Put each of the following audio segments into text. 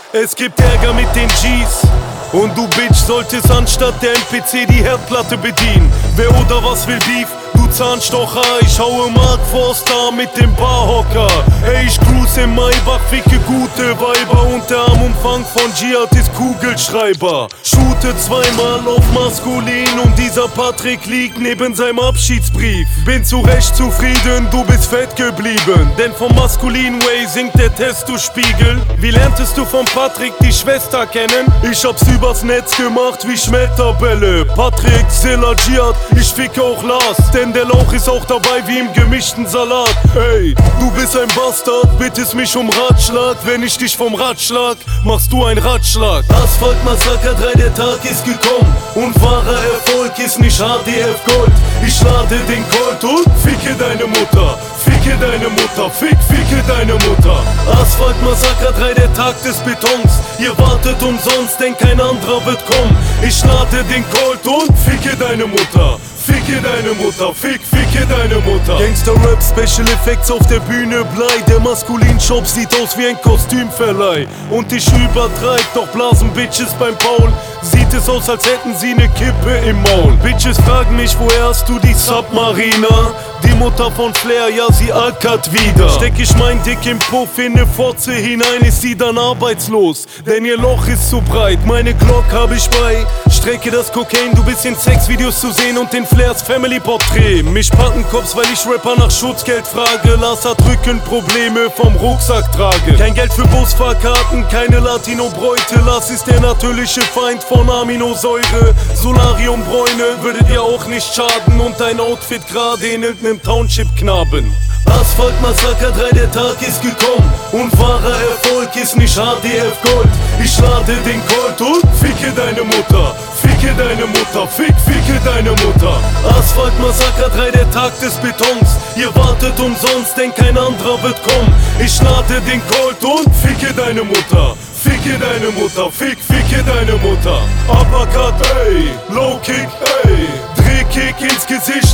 Es gibt Ärger mit den G's. Und du Bitch solltest anstatt der MPC die Herdplatte bedienen. Wer oder was will Beef? Du Zahnstocher, ich haue Mark Forster mit dem Barhocker. Ey, ich cruise im Maybach, ficke gute Weiber und der Armumfang von Jihad ist Kugelschreiber. Shoote zweimal auf maskulin und dieser Patrick liegt neben seinem Abschiedsbrief. Bin zu Recht zufrieden, du bist fett geblieben, denn vom maskulin Way sinkt der Testospiegel. Wie lerntest du von Patrick die Schwester kennen? Ich hab's übers Netz gemacht wie Schmetterbälle. Patrick, Zilla, Jihad, ich ficke auch Lars, denn der Lauch ist auch dabei wie im gemischten Salat. Ey, du bist ein Bastard, bittest mich um Ratschlag. Wenn ich dich vom Rad schlag, machst du einen Ratschlag. Asphalt Massaker 3, der Tag ist gekommen und wahrer Erfolg ist nicht HDF Gold. Ich lade den Colt und ficke deine Mutter. Ficke deine Mutter, ficke deine Mutter. Asphalt Massaker 3, der Tag des Betons. Ihr wartet umsonst, denn kein anderer wird kommen. Ich lade den Colt und ficke deine Mutter. Ficke deine Mutter, ficke deine Mutter. Gangster-Rap, Special Effects auf der Bühne, Blei. Der Maskulin-Shop sieht aus wie ein Kostümverleih. Und ich übertreib, doch blasen Bitches beim Paul. Sieht es aus, als hätten sie ne Kippe im Maul. Bitches fragen mich, woher hast du die Submarina? Die Mutter von Flair, ja sie ackert wieder. Steck ich mein Dick im Puff in ne Fotze hinein, ist sie dann arbeitslos. Denn ihr Loch ist zu breit, meine Glock hab ich bei. Strecke das Kokain, du bist in Sexvideos zu sehen und in Flairs Family-Porträt. Mich packen Cops, weil ich Rapper nach Schutzgeld frage. Lars hat Rückenprobleme, vom Rucksack trage. Kein Geld für Busfahrkarten, keine Latino-Bräute. Lars ist der natürliche Feind von Aminosäure. Solariumbräune würdet ihr auch nicht schaden und dein Outfit gerade in irgendeinem Township-Knaben. Asphalt Massaker 3, der Tag ist gekommen und wahrer Erfolg ist nicht HDF Gold. Ich lade den Colt und ficke deine Mutter. Ficke deine Mutter, ficke deine Mutter. Asphalt Massaker 3, der Tag des Betons. Ihr wartet umsonst, denn kein anderer wird kommen. Ich lade den Colt und ficke deine Mutter. Ficke deine Mutter, ficke deine Mutter. Uppercut, ey, Low Kick, ey, Drehkick ins Gesicht,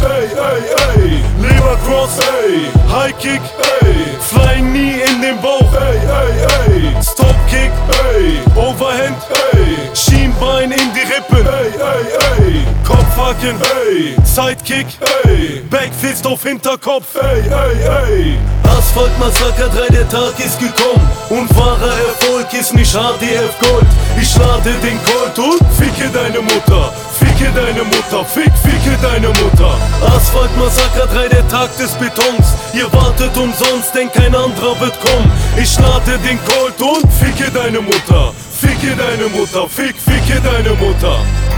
ey, Lebercross, ey, High Kick, ey, Flying Knee in den Bauch, ey, Stop Kick, ey, Overhand, ey, Schienbein in die Rippen, ey, Kopfhaken, ey, Sidekick, ey, Backfist auf Hinterkopf, ey. Asphalt Massaker 3, der Tag ist gekommen und wahrer Erfolg ist nicht HDF Gold. Ich lade den Colt und ficke deine Mutter. Ficke deine Mutter, ficke deine Mutter. Asphalt Massaker 3, der Tag des Betons. Ihr wartet umsonst, denn kein anderer wird kommen. Ich lade den Colt und ficke deine Mutter. Ficke deine Mutter, ficke deine Mutter.